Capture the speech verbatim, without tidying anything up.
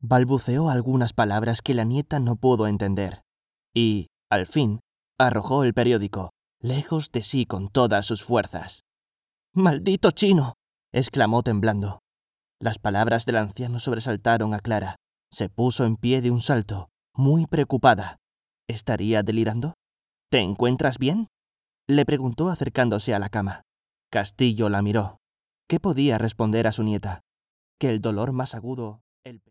Balbuceó algunas palabras que la nieta no pudo entender. Y, al fin, arrojó el periódico, lejos de sí con todas sus fuerzas. «¡Maldito chino!», exclamó temblando. Las palabras del anciano sobresaltaron a Clara. Se puso en pie de un salto, muy preocupada. ¿Estaría delirando? «¿Te encuentras bien?», le preguntó acercándose a la cama. Castillo la miró. ¿Qué podía responder a su nieta? Que el dolor más agudo